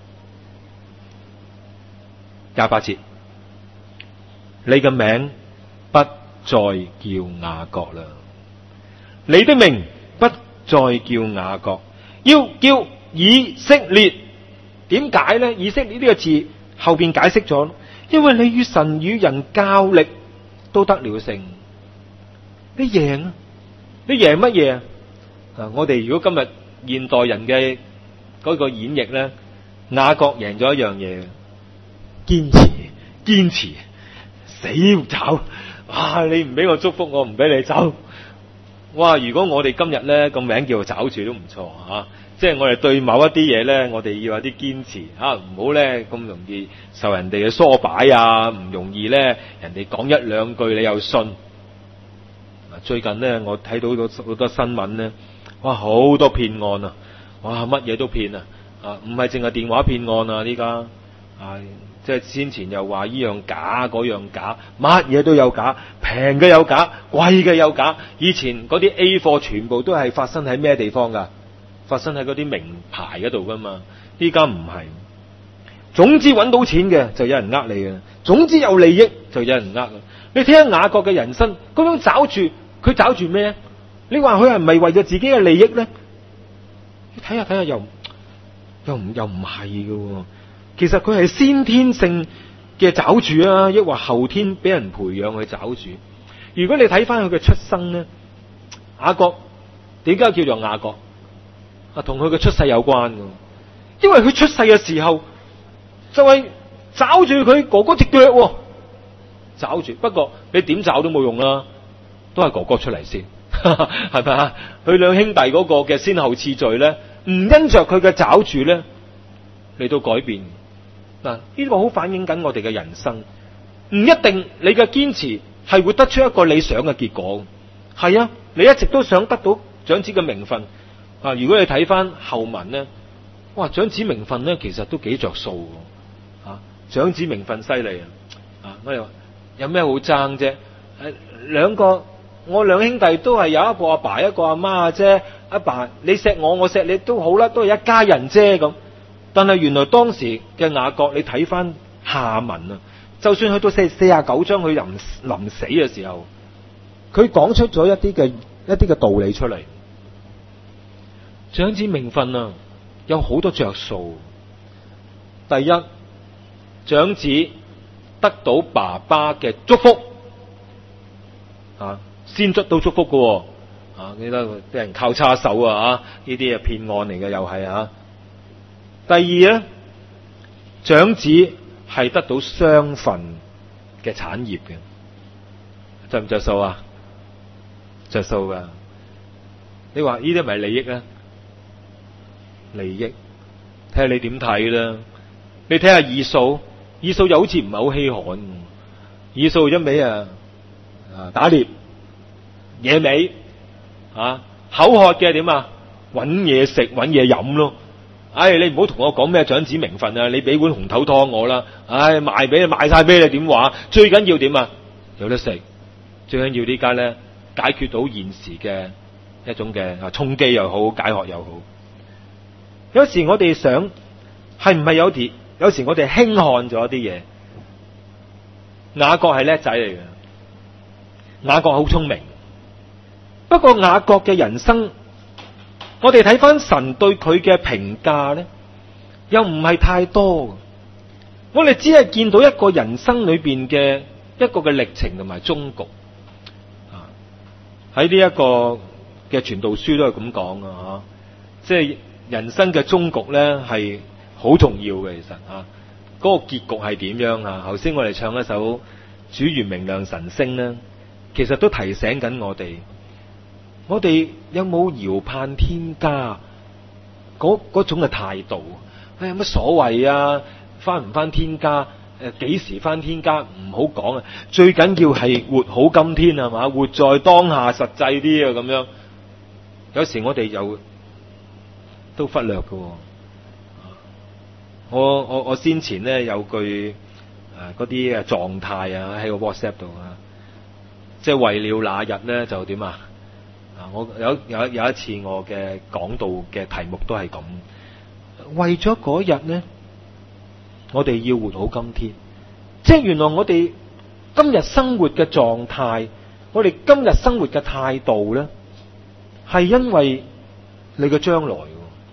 廿八節，你嘅名不再叫雅各啦，你的名不再叫雅各，要叫以色列。點解呢？以色列呢個字後邊解釋咗，因為你與神與人較力都得了勝。你贏啊！你贏乜嘢啊？我哋如果今日現代人嘅嗰個演繹呢，雅各贏咗一樣嘢，堅持，堅持，死找。哇！你唔俾我祝福，我唔俾你走。哇！如果我哋今日咧個名叫做找住都唔錯吓，即係我哋對某一啲嘢咧，我哋要有啲堅持吓，唔好咧咁容易受人哋嘅唆擺啊，唔容易咧人哋講一兩句你又信。最近咧我睇到好多新聞咧，哇好多騙案啊，哇乜嘢都騙啊，啊唔係淨係電話騙案啊，呢家啊。即係先前又話依樣假嗰樣假，乜嘢都有假，平嘅有假，貴嘅有假。以前嗰啲 A 貨全部都係發生喺咩地方噶？發生喺嗰啲名牌嗰度噶嘛？依家唔係。總之揾到錢嘅就有人呃你嘅，總之有利益就有人呃。你睇下雅各嘅人生，咁樣找住佢找住咩？你話佢係唔係為咗自己嘅利益咧？你睇下睇下又又唔又唔係嘅。其實佢係先天性嘅找住啊，抑或後天俾人培養去找住。如果你睇翻佢嘅出生咧，雅各點解叫做雅各啊？同佢嘅出世有關嘅，因為佢出世嘅時候就係找住佢哥哥隻腳，找住。不過你點找都冇用啦，都係哥哥出嚟先，係咪啊？佢兩兄弟嗰個嘅先後次序咧，唔因着佢嘅找住咧嚟到改變。嗱，呢個好反映緊我哋嘅人生，唔一定你嘅堅持係會得出一個理想嘅結果。係啊，你一直都想得到長子嘅名分啊！如果你睇翻後文咧，哇，長子名分咧其實都幾着數啊！長子名分犀利啊！啊，我哋話有咩好爭啫？誒，兩個我兩兄弟都係有一個阿爸一個阿媽啫。阿爸你錫我，我錫你都好啦，都係一家人啫咁。但係原來當時嘅雅各，你睇翻下文啊，就算去到四四十九章佢臨臨死嘅時候，佢講出咗一啲嘅一啲嘅道理出嚟。長子名分啊，有好多着數。第一，長子得到爸爸嘅祝福啊，先得到祝福嘅啊，記得俾人靠叉手啊，呢啲係騙案嚟嘅，又係啊。第二咧，長子係得到雙份嘅產業嘅，着唔着數啊？着數噶。你話呢啲係咪利益咧？利益，睇下你點睇啦。你睇下以掃，以掃又好似唔係好稀罕。以掃一味啊啊打獵、野味啊，口渴嘅點啊？搵嘢食、搵嘢飲咯。唉、哎，你唔好同我講咩長子名分啊！你俾碗紅頭湯我啦，唉、哎，賣俾你賣晒俾你點話？最緊要點啊？有得食，最緊要呢家咧解決到現時嘅一種嘅啊衝擊又好，解渴又好。有時我哋想係唔係有啲？有時我哋輕看咗一啲嘢。雅各係叻仔嚟嘅，雅各好聰明。不過雅各嘅人生，我哋睇翻神對佢嘅評價咧，又唔係太多。我哋只係見到一個人生裏邊嘅一個嘅歷程同埋終局。啊，喺呢一個嘅傳道書都係咁講啊，即係人生嘅終局咧係好重要嘅。其實啊，嗰個結局係點樣啊？頭先我哋唱一首主原明亮晨星咧， 其實都提醒緊我哋，我哋有冇遙盼天家嗰嗰種嘅態度？哎，有乜所謂啊？翻唔翻天家？誒，幾時翻天家？唔好講啊！最緊要係活好今天係嘛？活在當下，實際啲啊咁樣。有時我哋又都忽略嘅。我我我先前咧有句誒嗰啲誒狀態啊喺個 WhatsApp 度啊，即係為了那日咧就點啊？啊，我有有有一次我嘅講道嘅題目都係咁，為咗嗰日咧。我哋要活好今天，即係原來我哋今日生活嘅狀態，我哋今日生活嘅態度咧，係因為你嘅將來。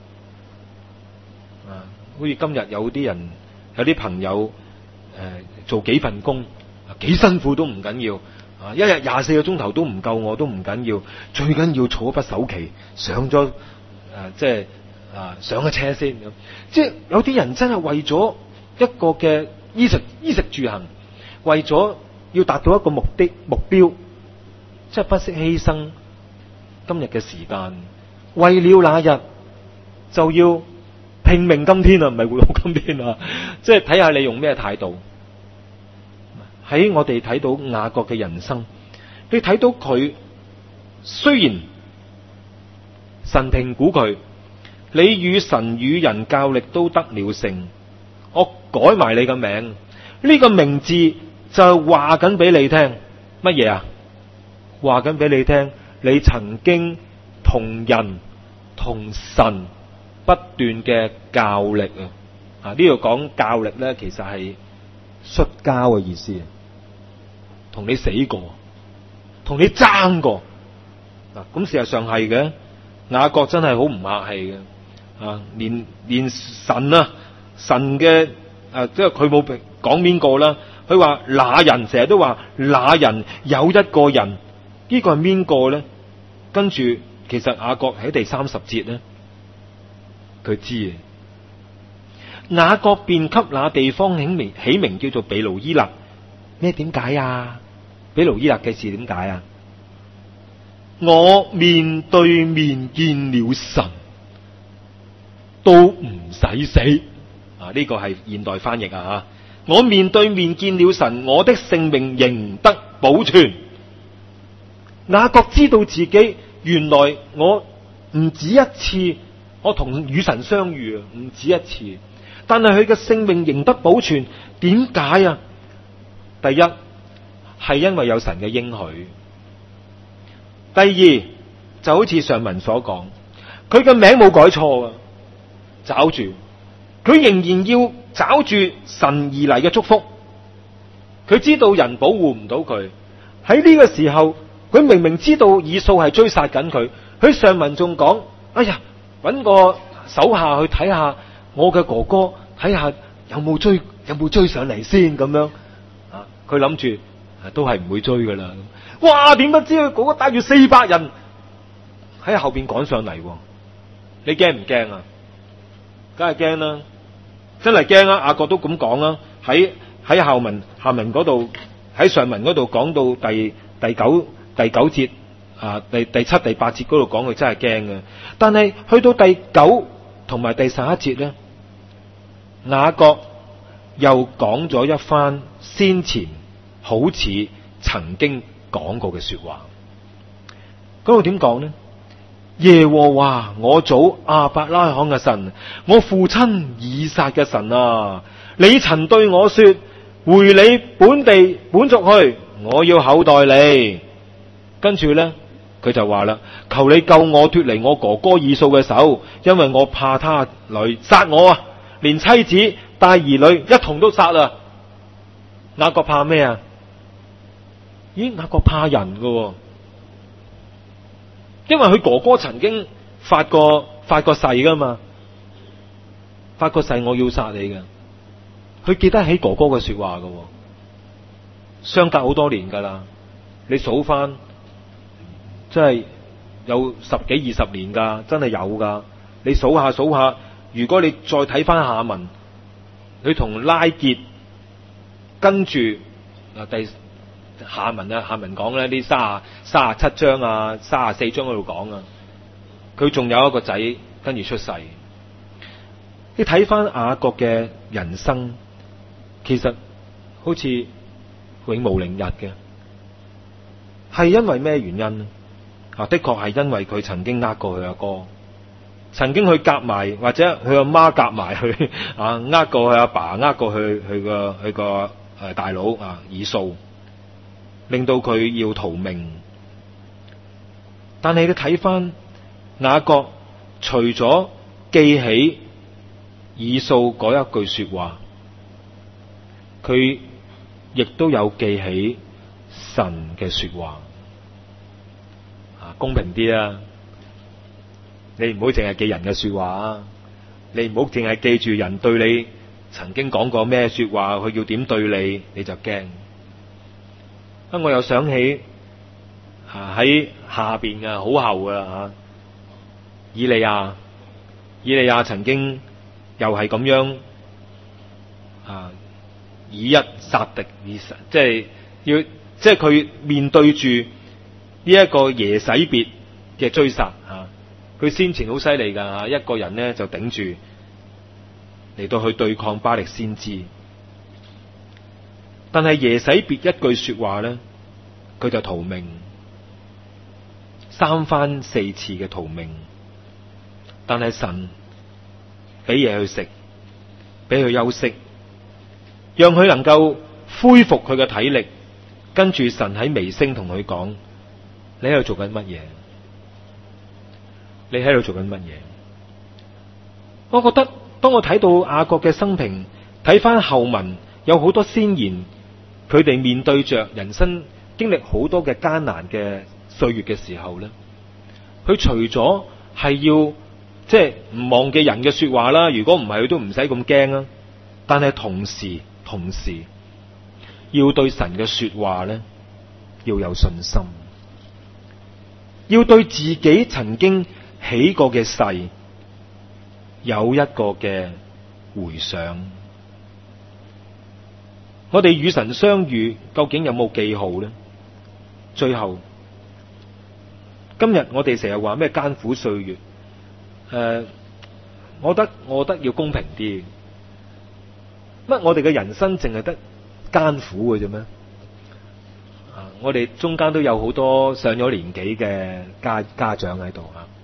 啊，好似今日有啲人，有啲朋友誒、呃、做幾份工，幾辛苦都唔緊要，啊，一日廿四個鐘頭都唔夠我都唔緊要，最緊要儲一筆首期，上咗誒、呃、即係啊上咗車先咁。即係有啲人真係為咗一個嘅衣食衣食住行，為咗要達到一個目的目標，即係不惜犧牲今日嘅時間，為了那日就要拼命今天啊，唔係活好今天啊！即係睇下你用咩態度。喺我哋睇到雅各嘅人生，你睇到佢雖然神評估佢，你與神與人較力都得了勝。我改埋你個名，呢個名字就話緊俾你聽乜嘢啊？話緊俾你聽，你曾經同人同神不斷嘅較力啊！啊，呢度講較力咧，其實係摔跤嘅意思，同你死過，同你爭過嗱。咁事實上係嘅，雅各真係好唔客氣嘅啊！連連神啊！神嘅誒，即係佢冇講邊個啦。佢話那人成日都話那人有一個人，呢、這個係邊個咧？跟住其實雅各喺第三十節咧，佢知嘅。雅各便給那地方起名起名叫做毗努伊勒。咩？點解啊？毗努伊勒嘅事點解啊？我面對面見了神，都唔使死。啊！呢個係現代翻譯啊！吓，我面對面見了神，我的性命仍得保存。雅各知道自己原來我唔止一次，我同與神相遇啊，唔止一次。但係佢嘅性命仍得保存，點解啊？第一係因為有神嘅應許，第二就好似上文所講，佢嘅名冇改錯啊，找住。佢仍然要找住神而嚟嘅祝福，佢知道人保護唔到佢。喺呢個時候，佢明明知道以掃係追殺緊佢，佢上文仲講：哎呀，搵個手下去睇下我嘅哥哥，睇下有冇追，有冇追上嚟先咁樣。啊，佢諗住都係唔會追噶啦。哇，點不知佢哥哥帶住四百人喺後邊趕上嚟，你驚唔驚啊？梗係驚啦！真係驚啊！雅各都咁講啦，喺喺下文下文嗰度，喺上文嗰度講到第第九第九節啊，第第七第八節嗰度講佢真係驚嘅。但係去到第九同埋第十一節咧，雅各又講咗一番先前好似曾經講過嘅說話。嗰度點講呢？耶和華我祖亞伯拉罕嘅神，我父親以撒嘅神啊，你曾對我說，回你本地本族去，我要厚待你。跟住呢，佢就話啦，求你救我脫離我哥哥以掃嘅手，因為我怕他來殺我啊，連妻子帶兒女一同都殺啊。雅各怕咩啊？咦，雅各怕人㗎，因為佢哥哥曾經發過發過誓噶嘛，發過誓我要殺你嘅。佢記得起哥哥嘅說話㗎，相隔好多年噶啦。你數翻，真係有十幾二十年噶，真係有噶。你數下數下，如果你再睇翻下文，佢同拉結跟住嗱第下文啊，下文講咧啲三十三十七章啊，三十四章嗰度講啊，佢仲有一個仔跟住出世。你睇翻雅各嘅人生，其實好似永無寧日嘅，係因為咩原因啊？的確係因為佢曾經呃過佢阿哥，曾經去夾埋或者佢阿媽夾埋去啊，呃過佢阿爸，呃過佢佢個佢個誒大佬啊以掃，令到佢要逃命。但係你睇翻雅各，除咗記起以掃嗰一句說話，佢亦都有記起神嘅說話。啊，公平啲啊！你唔好淨係記人嘅說話啊！你唔好淨係記住人對你曾經講過咩說話，佢要點對你，你就驚。啊，我又想起啊喺下邊嘅好後噶吓，以利亞，以利亞曾經又係咁樣啊，以一殺敵，以即係要即係佢面對住呢一個耶洗別嘅追殺啊！佢先前好犀利噶吓，一個人咧就頂住嚟到去對抗巴力先知，但係耶洗別一句說話咧，佢就逃命，三番四次嘅逃命。但係神俾嘢去食，俾佢休息，讓佢能夠恢復佢嘅體力。跟住神喺微聲同佢講：你喺度做緊乜嘢？你喺度做緊乜嘢？我覺得當我睇到雅各嘅生平，睇翻後文，有好多先賢，佢哋面對着人生經歷好多嘅艱難嘅歲月嘅時候咧，佢除咗係要即係唔忘記人嘅說話啦，如果唔係佢都唔使咁驚啦。但係同時同時要對神嘅說話咧要有信心，要對自己曾經起過嘅誓有一個嘅回想。我哋與神相遇究竟有冇記號咧？最後今日我哋成日話咩艱苦歲月，誒、呃，我覺得我覺得要公平啲。乜我哋嘅人生淨係得艱苦嘅啫咩？啊，我哋中間都有好多上咗年紀嘅家家長喺度啊。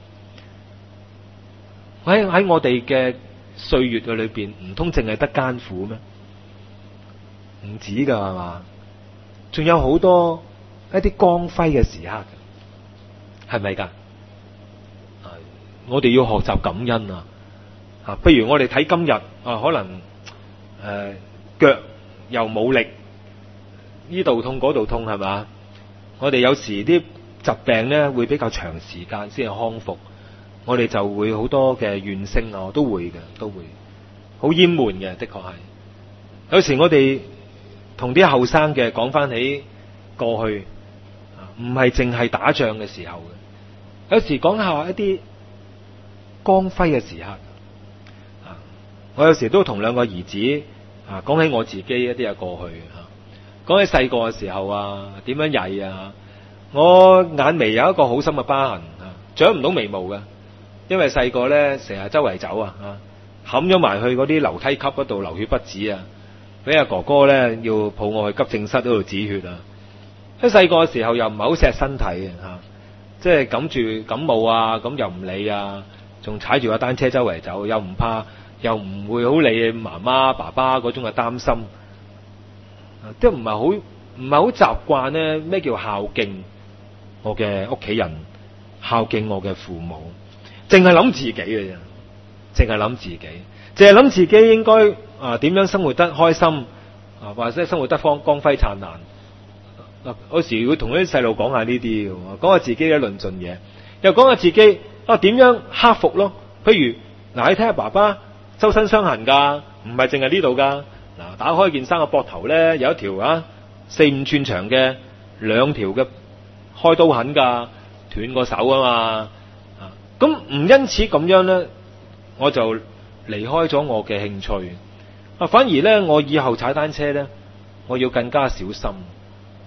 喺喺我哋嘅歲月嘅裏邊，唔通淨係得艱苦咩？唔止噶係嘛？仲有好多一啲光輝嘅時刻，係咪噶？我哋要學習感恩啊！啊，不如我哋睇今日啊，可能誒腳、呃、又冇力，呢度痛嗰度痛係嘛？我哋有時啲疾病咧會比較長時間先係康復，我哋就會好多嘅怨聲啊，都會嘅，都會好厭悶嘅，的確係。有時我哋同啲後生嘅講翻起過去，唔係淨係打仗嘅時候嘅，有時講下一啲光輝嘅時刻。啊，我有時都同兩個兒子啊講起我自己一啲嘅過去吓，講起細個嘅時候啊，點樣曳啊，我眼眉有一個好深嘅疤痕啊，長唔到眉毛嘅，因為細個咧成日周圍走啊，冚咗埋去嗰啲樓梯級嗰度流血不止啊，俾阿哥哥咧要抱我去急症室嗰度止血啊。喺細個嘅時候又唔係好錫身體嘅吓，即係感住感冒啊，咁又唔理啊，仲踩住個單車周圍走，又唔怕，又唔會好理媽媽爸爸嗰種嘅擔心，即係唔係好唔係好習慣咧咩叫孝敬我嘅屋企人，孝敬我嘅父母，淨係諗自己嘅啫，淨係諗自己，淨係諗自己應該啊點樣生活得開心啊，或者生活得光光輝燦爛。嗱，有時會同啲細路講下呢啲嘅，講下自己嘅論盡嘢，又講下自己啊點樣克服咯。譬如嗱，你睇下爸爸周身傷痕噶，唔係淨係呢度噶。嗱，打開件衫嘅膊頭咧，有一條啊四五寸長嘅兩條嘅開刀痕噶，斷過手啊嘛。啊，咁唔因此咁樣咧，我就離開咗我嘅興趣啊。反而咧，我以後踩單車咧，我要更加小心。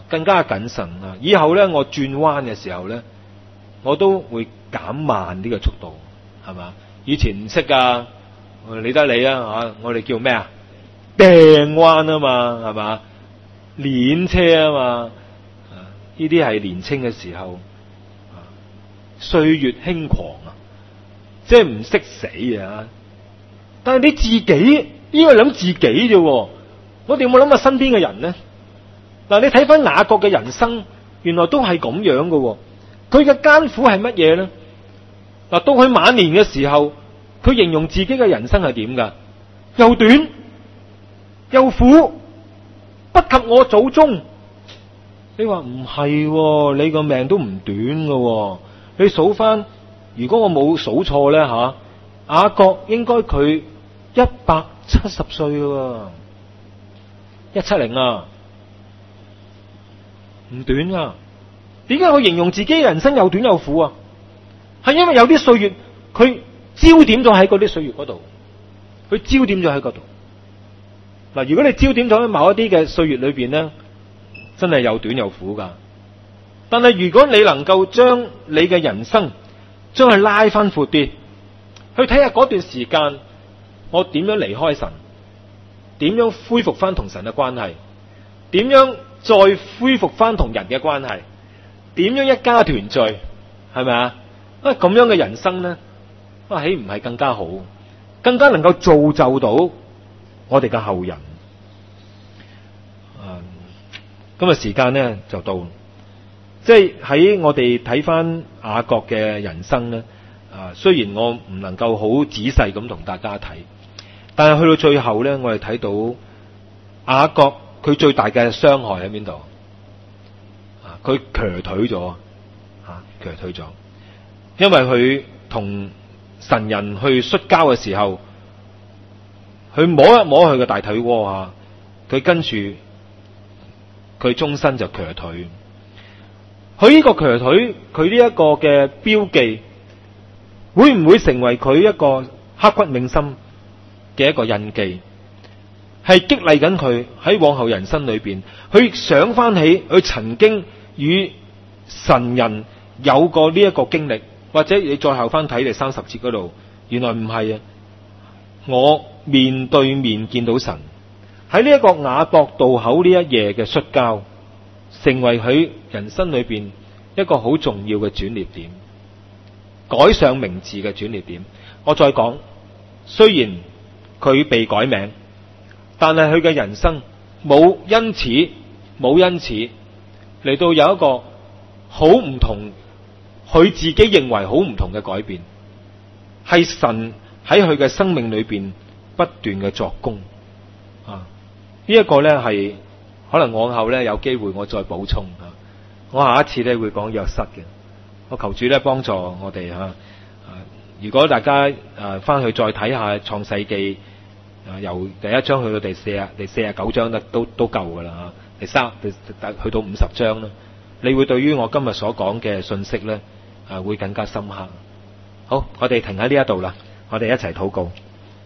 更加謹慎啊！以後咧我轉彎嘅時候咧，我都會減慢呢個速度，係嘛？以前唔識噶，理得你啊吓，我哋叫咩啊？掟彎啊嘛，係嘛？練車啊嘛，呢啲係年青嘅時候，歲月輕狂啊，即係唔識死啊！但係你自己應該諗自己啫，我哋有冇諗下身邊嘅人呢？嗱，你睇翻雅各嘅人生，原來都係咁樣嘅。佢嘅艱苦係乜嘢呢？嗱，到佢晚年嘅時候，佢形容自己嘅人生係點噶？又短又苦，不及我祖宗。你話唔係，你個命都唔短嘅。你數翻，如果我冇數錯咧吓，雅各應該佢一百七十歲嘅，一七零啊，唔短啊。點解佢形容自己人生又短又苦啊？係因為有啲歲月佢焦點咗喺嗰啲歲月嗰度，佢焦點咗喺嗰度。嗱，如果你焦點咗喺某一啲嘅歲月裏邊咧，真係又短又苦噶。但係如果你能夠將你嘅人生將佢拉翻闊啲，去睇下嗰段時間我點樣離開神，點樣恢復翻同神嘅關係，點樣再恢復翻同人嘅關係，點樣一家團聚，係咪啊？啊咁樣嘅人生咧，啊豈唔係更加好，更加能夠造就到我哋嘅後人。啊，今日時間咧就到，即係喺我哋睇翻雅各嘅人生咧，啊雖然我唔能夠好仔細咁同大家睇，但係去到最後咧，我哋睇到雅各佢最大嘅傷害喺邊度？啊，佢瘸腿咗，啊瘸腿咗，因為佢同神人去摔跤嘅時候，佢摸一摸佢嘅大腿窩啊，佢跟住佢終身就瘸腿。佢呢個瘸腿，佢呢一個嘅標記，會唔會成為佢一個刻骨銘心嘅一個印記？係激勵緊佢喺往後人生裏邊，去想翻起佢曾經與神人有過呢一個經歷，或者你再後翻睇第三十節嗰度，原來唔係啊！我面對面見到神，喺呢一個雅各渡口呢一夜嘅摔跤，成為佢人生裏邊一個好重要嘅轉捩點，改上名字嘅轉捩點。我再講，雖然佢被改名，但係佢嘅人生冇因此冇因此嚟到有一個好唔同，佢自己認為好唔同嘅改變，係神喺佢嘅生命裏邊不斷嘅作工啊！呢一個咧係可能往後咧有機會我再補充啊！我下一次咧會講約瑟嘅，我求主咧幫助我哋吓。如果大家誒翻去再睇下創世記，啊由第一章去到第四啊第四十九章咧都都夠噶啦吓，第三去到五十章啦，你會對於我今日所講嘅信息咧啊會更加深刻。好，我哋停喺呢一度啦，我哋一齊禱告。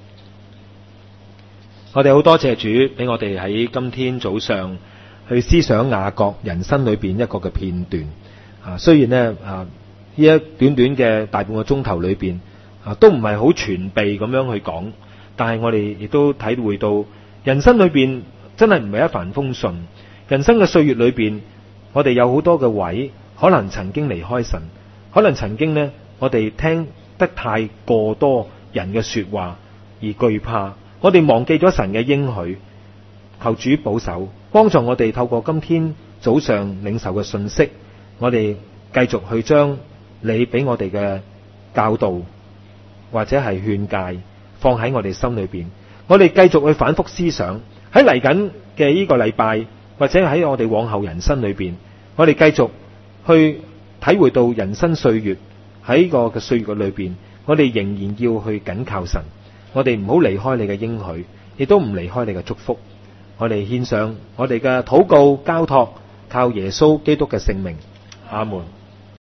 我哋好多謝主俾我哋喺今天早上去思想雅各人生裏邊一個嘅片段啊，雖然呢，啊呢一短短嘅大半個鐘頭裏邊啊都唔係好全備咁樣去講，但係我哋亦都體會到人生裏邊真係唔係一帆風順，人生嘅歲月裏邊我哋有好多嘅位可能曾經離開神，可能曾經呢，我哋聽得太過多人嘅說話而懼怕，我哋忘記咗神嘅應許。求主保守幫助我哋透過今天早上領受嘅信息，我哋繼續去將你俾我哋嘅教導或者係勸誡放喺我哋心裏邊，我哋繼續去反覆思想，喺嚟緊嘅呢個禮拜或者喺我哋往後人生裏邊，我哋繼續去體會到人生歲月喺個嘅歲月裏邊，我哋仍然要去緊靠神，我哋唔好離開你嘅應許，亦都唔離開你嘅祝福。我哋獻上我哋嘅禱告交託，靠耶穌基督嘅聖名，阿門。